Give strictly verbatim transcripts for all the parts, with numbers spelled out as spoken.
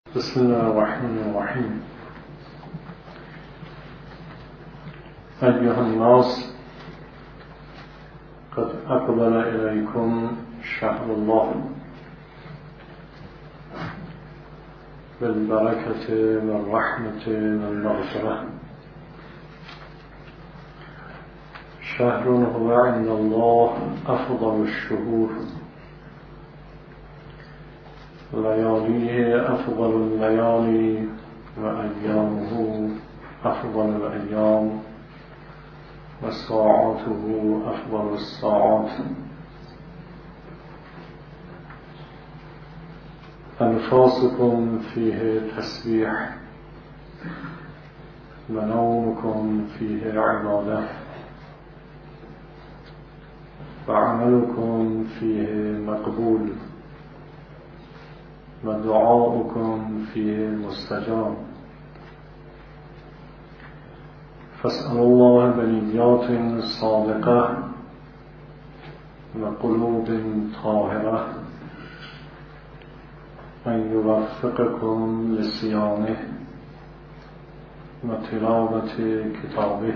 بسم الله الرحمن الرحیم. ایها الناس قد اقبل الیکم شهر الله بالبرکة والرحمة والمغفرة، شهر هو عند الله افضل الشهور، لیالیه افضل اللیالی و ایامه افضل الایام و ساعاته افضل الساعات. انفاسكم فيه تسبیح و نومكم فيه عباده و عملكم فيه مقبول و دعاؤكم فيه مستجاب. فاسألوا الله بنيات صادقة وقلوب طاهرة أن يوفقكم لصيامه وتلاوة كتابه،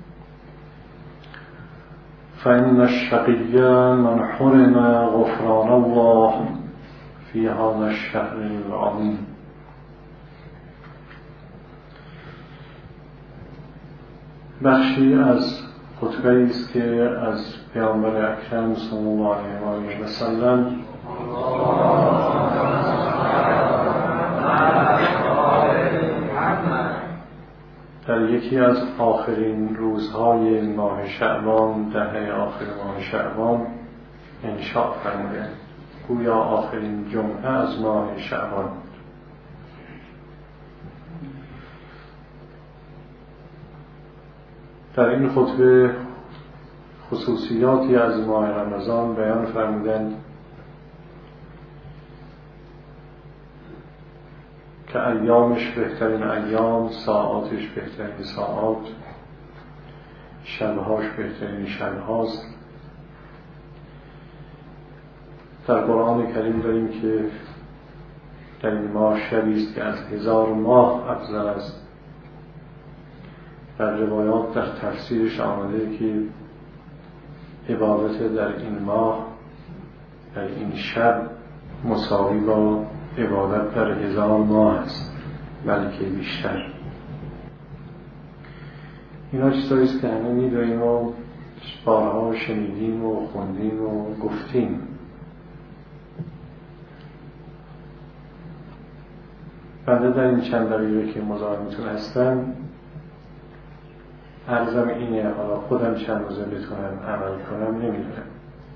فإن الشقي من حرم غفران الله في هذا الشهر العظيم. بخشی از خطبه است که از پیامبر اکرم صلی الله علیه و سلم در یکی از آخرین روزهای ماه شعبان، دهه آخر ماه شعبان انشاء فرموده، گویا آخرین جمعه از ماه شعبان. در این خطبه خصوصیاتی از ماه رمضان بیان فرمودند که ایامش بهترین ایام، ساعاتش بهترین ساعات، شبهاش بهترین شبهاست. در قرآن کریم داریم که در این ماه شبی است که از هزار ماه افضل است. در روایات در تفسیرش آمده که عبادت در این ماه، در این شب مساوی با عبادت در هزار ماه است، بلکه بیشتر. اینا چیزایی است که همه می‌دونیم و بارها شنیدیم و خوندیم و گفتیم. بنده در این چند دقیقه که مزاحمتون هستم عرضم اینه، حالا خودم چند روزه بتونم عمل کنم نمیدونم.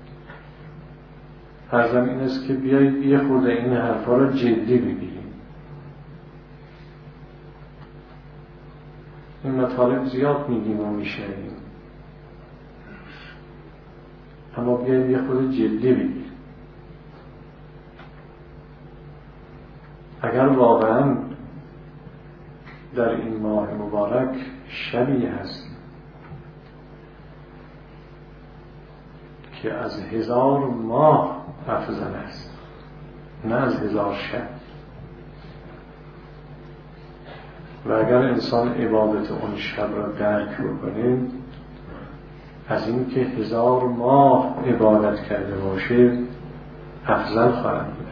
عرضم این است که بیایید یه خورده این حرفا رو جدی بگیریم. این مطالب زیاد میگیم و میشنویم، اما بیایید یه خورده جدی بگیریم. اگر واقعا در این ماه مبارک شبی هست که از هزار ماه افضل است، نه از هزار شب، و اگر انسان عبادت اون شب را درک بکنه، از این که هزار ماه عبادت کرده باشه افضل خواهد بود.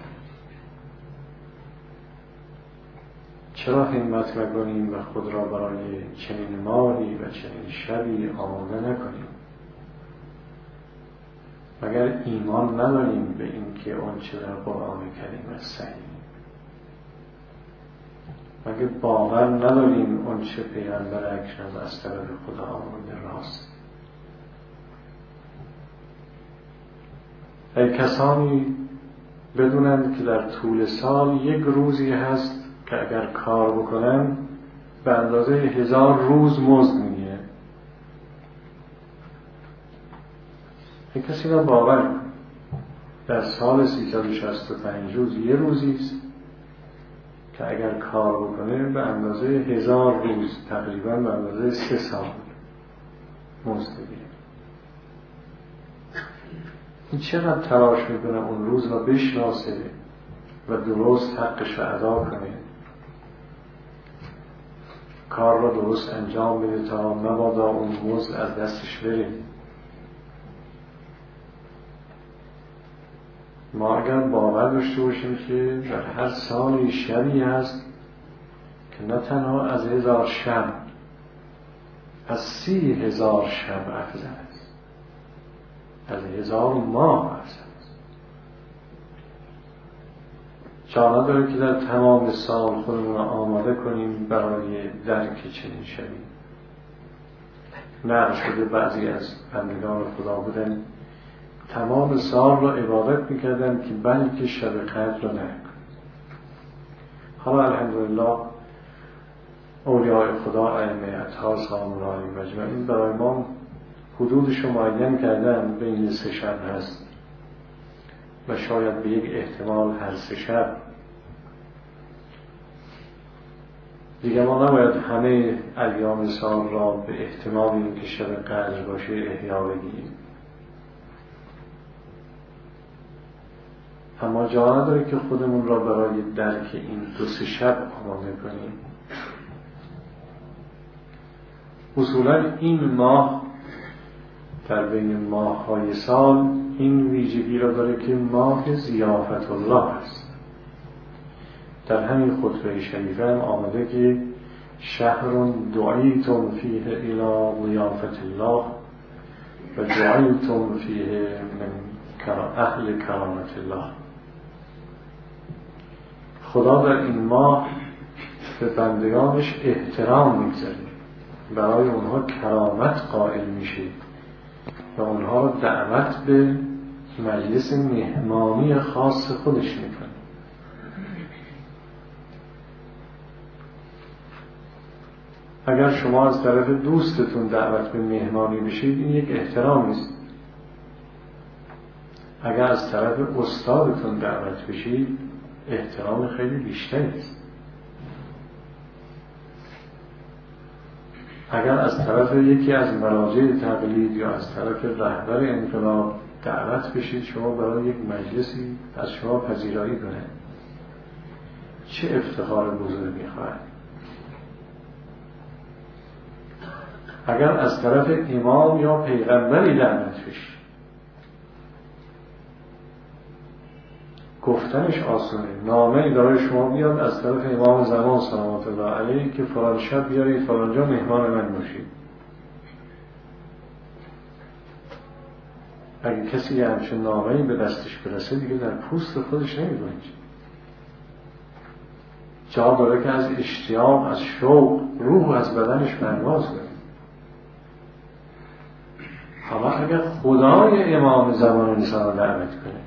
چرا همت نکنیم و خود را برای چنین ماهی و چنین شبی آماده نکنیم؟ مگر ایمان نداریم به این که اون چه در قرآن کریم است صحیح؟ مگر باور نداریم اون چه پیغمبر اکرم از طرف خدا آمده راست؟ ای کسانی بدونند که در طول سال یک روزی هست که اگر کار بکنن به اندازه هزار روز مزد میگیره. یک کسی را باور در سال سیصد و شصت و پنج روز یه روزی است که اگر کار بکنه به اندازه هزار روز، تقریبا به اندازه سه سال مزد میگیره. این چقدر تلاش میکنه اون روز را بشناسه و درست حقش را ادا کنه کار را درست انجام بده تا مبادا اون مزد از دستش بره. ما اگر باور داشته باشیم که در هر سالی شبی هست که نه تنها از هزار شب، از سی هزار شب افضل است، از هزار ماه افضل است. جا نداره که در تمام سال خودمون آماده کنیم برای درک چنین شبی. نقل شده بعضی از بندگان خدا بودن تمام سال را عبادت میکردن که بلکه شب قدر را نکنن. حالا الحمدلله اولیاء خدا ائمه اطهار سامورای مجمعین برای ما حدودش رو معین کردن، بین سه شب هست و شاید به یک احتمال هر سه شب. دیگه ما نباید همه ایام سال را به احتمال این که شب قدر باشه احیا بگیریم، اما جا نداره که خودمون را برای درک این دو سه شب آماده کنیم. اصولا این ماه در بین ماه های سال این ویژگی را داره که ماه ضیافت الله است. در همین خطبه شریفه هم آمده که شهر دعیتم فیه الی ضیافت الله و دعیتم فیه من اهل کرامت الله. خدا در این ماه به بندگانش احترام میگذاره، برای اونها کرامت قائل میشه و اونها رو دعوت به مجلس مهمانی خاص خودش میکنه. اگر شما از طرف دوستتون دعوت به مهمانی بشید این یک احترامی است. اگر از طرف استادتون دعوت بشید احترام خیلی بیشتری است. اگر از طرف یکی از مراجع تقلید یا از طرف رهبر انقلاب دعوت بشید شما برای یک مجلسی از شما پذیرایی کنه، چه افتخار بزرگی خواهد. اگر از طرف امام یا پیغمبری دعوت بشید گفتنش آسونه، نامه داره شما بیاد از طرف امام زمان سلامت الله علیه که فلان شب بیارید فلان جا مهمان من باشید. اگه کسی همچون نامه‌ای به دستش برسه دیگه در پوست خودش نمی‌گنجه. جا داره که از اشتیاق، از شوق روح از بدنش پرواز کنه. حالا اگر خدای امام زمان انسان رو دعوت کنه،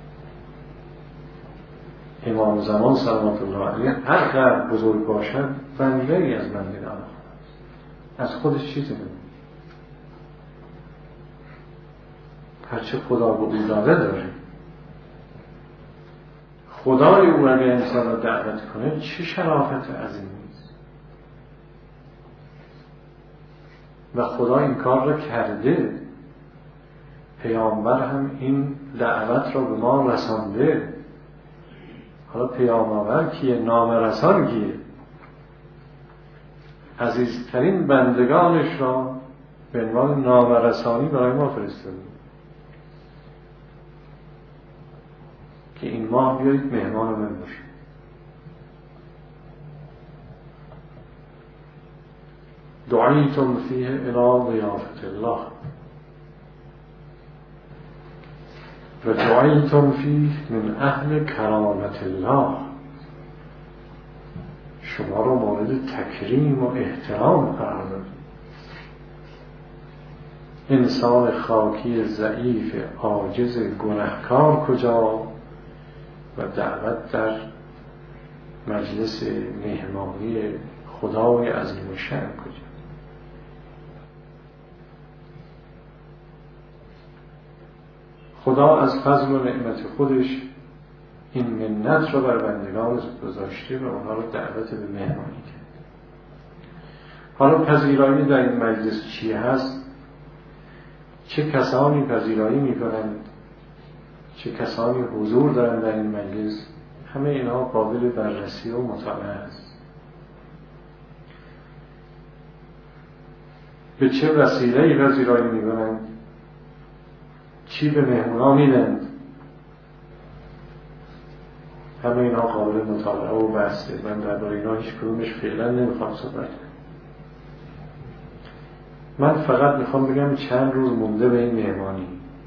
امام زمان سلامت الله علیه هر قدر بزرگ باشد بنده‌ای از بندگان خداست، از خودش چیزی نمی‌کنه. هرچه خدا به او داده داره. خدای او اگر انسان را دعوت کنه چه شرافت عظیمی است. و خدا این کار را کرده، پیامبر هم این دعوت را به ما رسانده. حالا پیامبر کیه؟ نامه رسان کیه؟ عزیزترین بندگانش را به عنوان نامه رسانی برای ما فرستاده که این ماه بیایید مهمان من باشید. دعیتم فیه الی ضیافت الله و دعیتم فیه من اهل کرامت الله. شما رو مورد تکریم و احترام قرار داد. انسان خاکی ضعیف عاجز گنهکار کجا و دعوت در مجلس مهمانی خدای عظیم الشأن کجا. خدا از فضل و نعمت خودش این منت را بر بندگان گذاشته و اونها را دعوت به مهمانی کرد. حالا پذیرایی در این مجلس چی هست؟ چه کسانی پذیرایی میکنند؟ چه کسانی حضور دارند در این مجلس؟ همه اینها قابل بررسی و مطالعه است. به چه وسیله‌ای پذیرایی می‌کنند، چی به مهمونا میدند. همه اینا قابل مطالعه و بحثه. من درباره اینا هیچ کدومش فعلا نمیخوام صحبت کنم. من فقط میخوام بگم چند روز مونده به این مهمانی.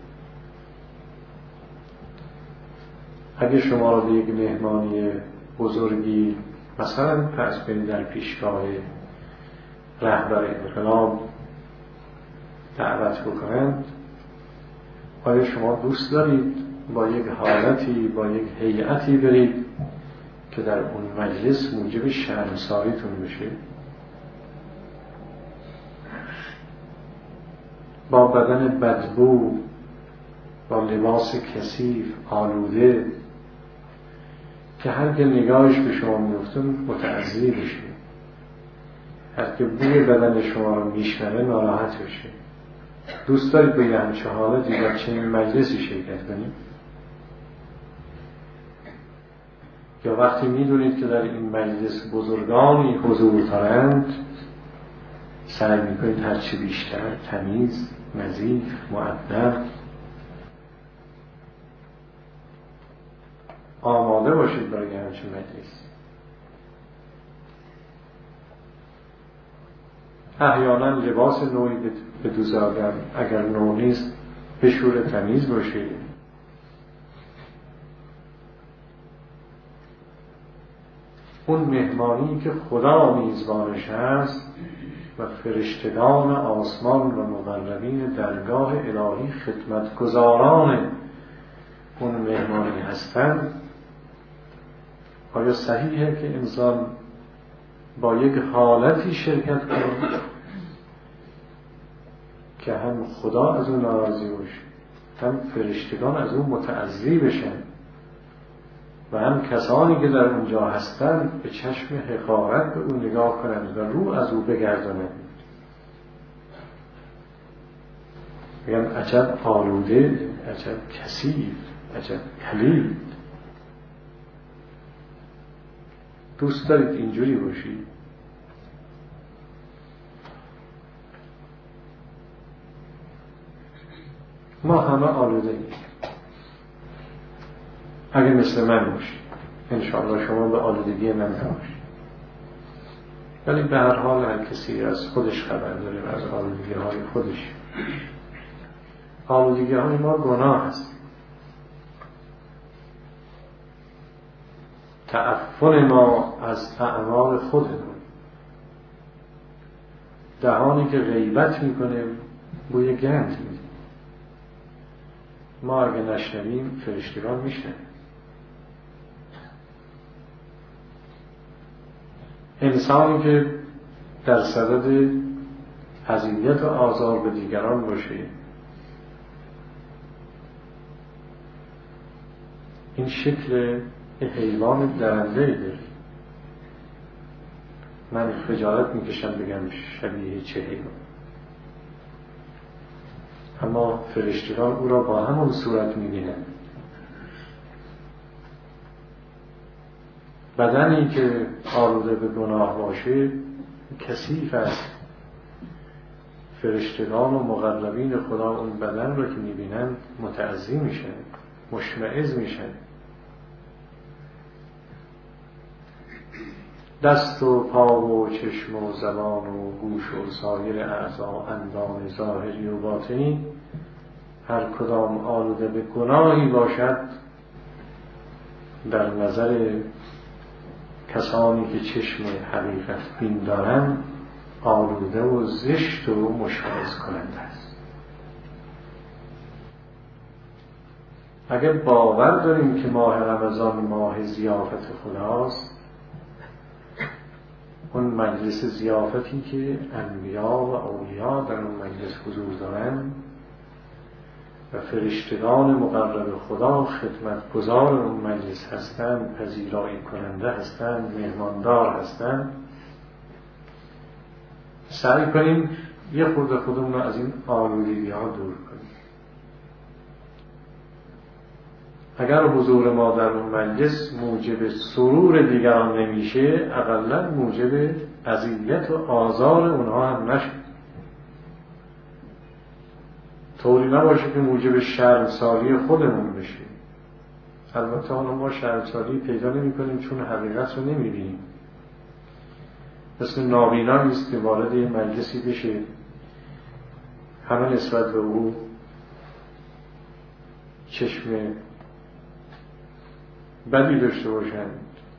اگه شما رو به یک مهمانی بزرگی مثلا فرض کنید در پیشگاه رهبر انقلاب دعوت بکنند، آیا شما دوست دارید با یک حالتی، با یک هیئتی برید که در اون مجلس موجب شرمساریتون بشه؟ با بدن بدبو، با لباس کثیف آلوده که هر که نگاهش به شما میفته متعذی بشه، هر که بوی بدن شما رو میشنوه ناراحت بشه. دوست دارید به یه همچه حالتی در چنین مجلسی شرکت کنید؟ یا وقتی میدونید که در این مجلس بزرگانی حضور دارند سعی میکنید هرچی بیشتر تمیز، نظیف، مؤدب آماده باشید برای همچین مجلس. احیانا لباس نوعی به دوزاگم اگر نوع نیست به شور تمیز باشه. اون مهمانی که خدا میزبانش هست و فرشتگان آسمان و مقربین درگاه الهی خدمتگزاران اون مهمانی هستند، آیا صحیحه که انسان با یک حالتی شرکت کنه که هم خدا از اون ناراضی باشه، هم فرشتگان از اون متعذی بشن و هم کسانی که در اونجا هستند به چشم حقارت به اون نگاه کنند و رو از او بگردانند؟ میگن عجب آلوده، عجب کثیف، عجب پلید. دوست دارید اینجوری باشید؟ ما همه آلوده ایم. اگه مثل من باشید انشاءالله شما به آلودگی من نباشید، ولی به هر حال هر کسی از خودش خبر داره و از آلودگی های خودش. آلودگی های ما گناه است. تعفن ما از اعمال خودمون. دهانی که غیبت میکنه بوی گند میده. ما اگه نشنویم فرشتگان میشنویم. انسانی که در صدد اذیت و آزار به دیگران باشه، این شکل حیوان درنده داره. من خجالت میکشم بگم شبیه چه حیوان، اما فرشتگان او را با همون صورت میبینند. بدنی که آلوده به گناه باشه کثیف است. فرشتگان و مقربین خدا اون بدن را که میبینند متعذی میشن، مشمئز میشن. دست و پا و چشم و زبان و گوش و سایر اعضا، اندام ظاهری و باطنی، هر کدام آلوده به گناهی باشد در نظر کسانی که چشم حقیقت بین دارند آلوده و زشت و مشمئز کننده است. اگر باور داریم که ماه رمضان ماه ضیافت خداست، اون مجلس ضیافتی که انبیا و اولیا در اون مجلس حضور دارند و فرشتگان مقرب خدا خدمتگزار اون مجلس هستند، پذیرایی کننده هستند، مهماندار هستند، سعی کنیم یه خورده خودمون رو از این آلودگی ها دور کنیم. اگر حضور ما در اون مجلس موجب سرور دیگران نمیشه، اقلا موجب اذیت و آزار اونها هم نشه. طوری نباشه که موجب شرمساری خودمون بشه. البته حالا ما شرمساری پیدا نمی کنیم چون حقیقت رو نمی بینیم. مثل نابینا نیست که وارد یه مجلسی بشه همه نسبت به او چشم بدی داشته باشند،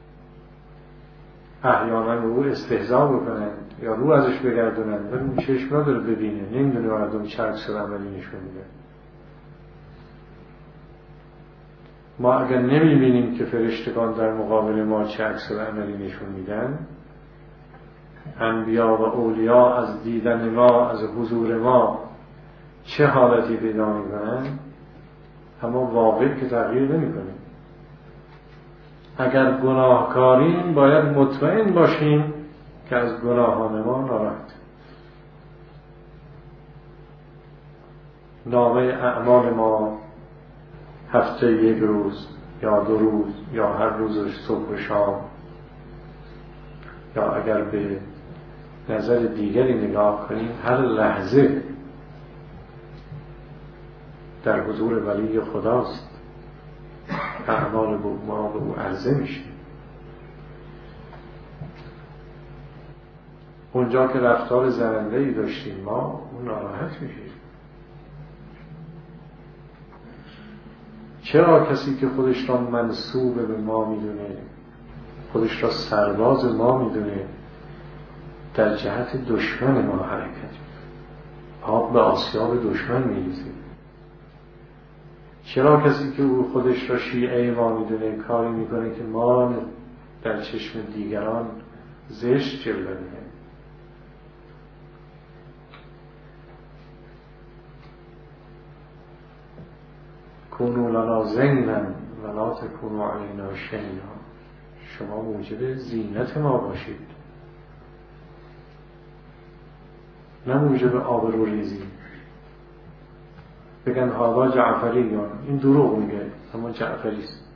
احیانا به او استهزا بکنند یا رو ازش بگردونند، ولی اون چشم نداره ببینه، نمیدونه مردم چه عکس العملی نشون میدن. ما اگر نمیبینیم که فرشتگان در مقابل ما چه عکس العملی نشون میدن، انبیا و اولیا از دیدن ما، از حضور ما چه حالتی پیدا میکنن، اما واقع که تغییر نمیکنیم. اگر گناهکاریم باید مطمئن باشیم که از گناهان ما ناراحت. نامه اعمال ما هفته یک روز یا دو روز یا هر روزش صبح و شام، یا اگر به نظر دیگری نگاه کنیم هر لحظه در حضور ولی خداست. اعمال ما به او عرضه میشه. اونجا که رفتار زننده‌ای داشتیم ما، اون ناراحت میشه. چرا کسی که خودش را منسوب به ما میدونه، خودش را سرباز ما میدونه، در جهت دشمن ما حرکت میکنه؟ آب به آسیاب دشمن میریزه. چرا کسی که او خودش را شیعه ما میدونه کاری میکنه که ما در چشم دیگران زشت جلوه میده؟ کونوا لنا زینا ولا تکونوا علینا شینا. شما موجب زینت ما باشید، نه موجب آبرو ریزی. بگن هذا جعفریون، این دروغ میگه، اما جعفری است.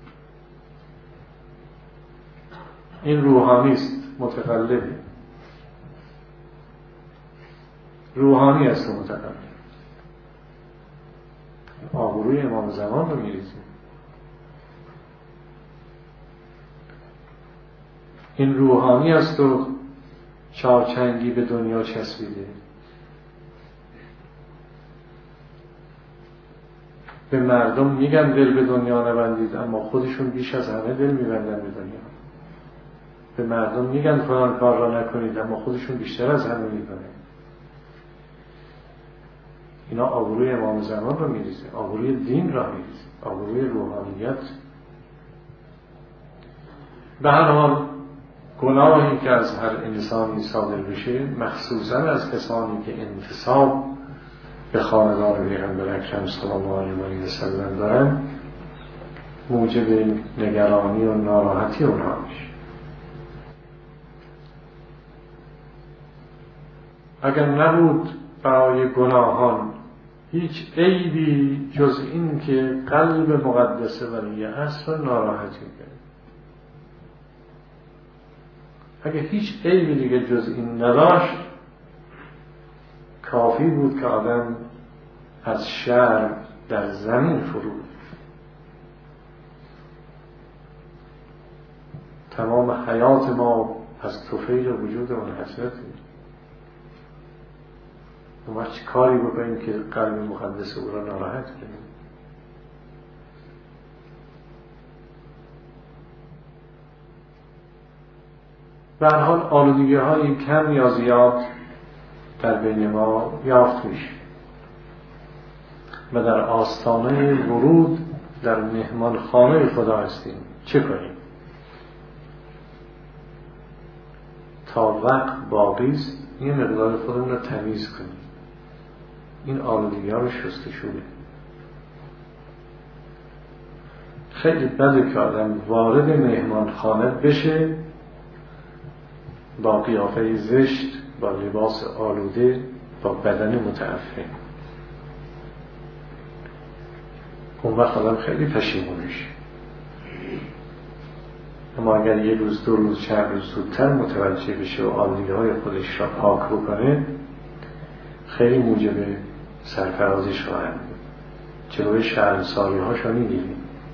این روحانی است، متقلبه. روحانی است متقلب. آبروی امام زمان رو میریزه. این روحانی است و چارچنگی به دنیا چسبیده. به مردم میگن دل به دنیا نبندید، اما خودشون بیش از همه دل میبندن به دنیا. به مردم میگن فلان کار را نکنید، اما خودشون بیشتر از همه میکنن. اینا آبروی امام زمان رو میریزه، آبروی دین را میریزه، آبروی روحانیت. به هر حال گناهی که از هر انسانی صادر بشه، مخصوصا از کسانی که انتساب به خاندان پیغمبر اکرم صلی الله علیه و سلم دارن، موجب نگرانی و ناراحتی اونها میشه. اگر نبود برای گناهان هیچ عیبی جز این که قلب مقدس ولی عصر ناراحتی کرد، اگر هیچ عیبی دیگه جز این نداشت، کافی بود که آدم از شرم در زمین فرو. تمام حیات ما از طفیل وجود اون حسرتی. ما چه کاری بکنیم که قلب مقدس او را ناراحت کنیم؟ به هر حال آلودگی های کم یا زیاد در بین ما یافت میشه و در آستانه ورود در مهمان خانه خدا هستیم. چه کنیم؟ تا وقت باقی است یه مقدار خودمون رو تمیز کنیم. این آلودگی ها رو شستشو بدیم. خیلی بده که آدم وارد مهمان خانه بشه با قیافه زشت، با لباس آلوده، با بدن متعفن. اون وقت آدم خیلی پشیمون میشه. اما اگر یه روز دو روز چند روز زودتر متوجه بشه و آلودگی های خودش را پاک بکنه، خیلی موجب سرفرازیش خواهند بود. جلوی شرمساری هاش رو میگیریم.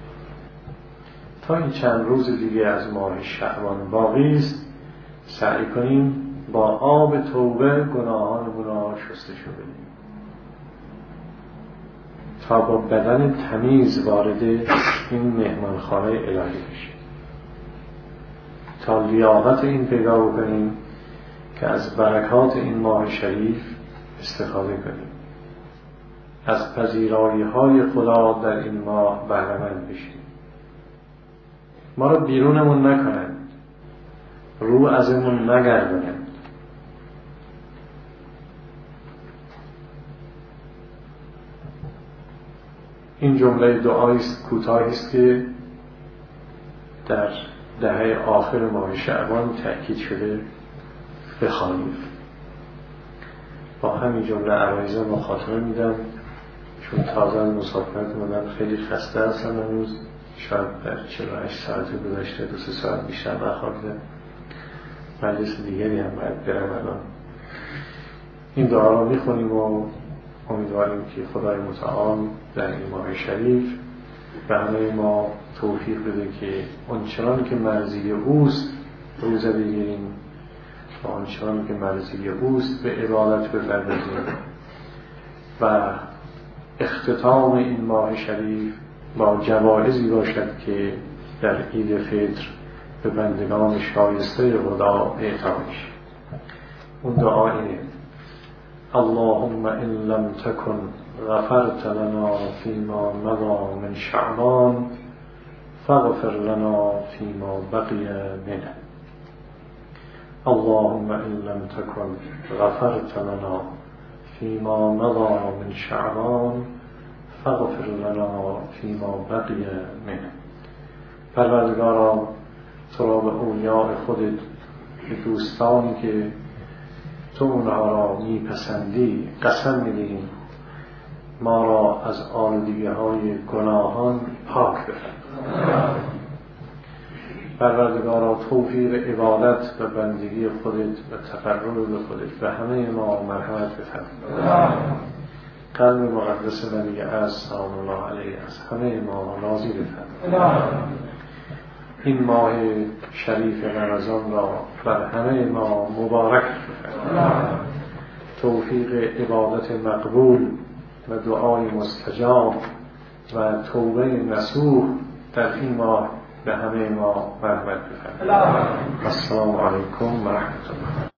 تا این چند روز دیگه از ماه شعبان باقی است، سعی کنیم با آب توبه گناهانمون را شستشو بدیم تا با بدن تمیز وارد این مهمانخانه الهی بشیم، تا لیاقت این پیدا بکنیم که از برکات این ماه شریف استفاده کنیم، از پذیرایی های خدا در این ماه بهره‌مند بشیم. ما رو بیرونمون نکنند، رو ازمون نگردونند. این جمله دعایی است کوتاهی است که در دهه آخر ماه شعبان تأکید شده بخوانید. با همین جمله عرایضم رو خاتمه میدم، چون تازه مسافرت اومدم، خیلی خسته هستم امروز. شاید در چهل و هشت ساعت گذشته دو سه ساعت بیشتر نخوابیدم. مجلس دیگری هم باید برم الان. این دعا رو میخونیم و امیدواریم که خدای متعال در این ماه شریف به همه ما توفیق بده که آنچنان که مرضی اوست روزه بگیریم و آنچنان که مرضی اوست به عبادت بپردازیم و اختتام این ماه شریف با جوایزی باشد که در عید فطر به بندگان شایسته خدا اعطا میشه. اون دعا اینه: اللهم ان لم تكن غفرت لنا فيما مضى من شعبان فاغفر لنا فيما بقي منه. اللهم ان لم تكن غفرت لنا فيما مضى من شعبان فاغفر لنا فيما بقي منه. پروردگارا، تو را به اولیاء خودت، به دوستانی که تو اونها را میپسندی قسم میدهیم ما را از آلودگی های گناهان پاک بفرما. پروردگارا، توفیق عبادت و بندگی خودت و تقرب به خودت به همه ما مرحمت بفرما. قلب مقدس نبی از سلام الله علیه از همه ما راضی بفرما. این ماه شریف رمضان را بر همه ما مبارک بفرما. توفیق عبادت مقبول و دعای مستجاب و توبه نصوح در این ماه به همه ما مرحمت بفرما. السلام علیکم و رحمت الله.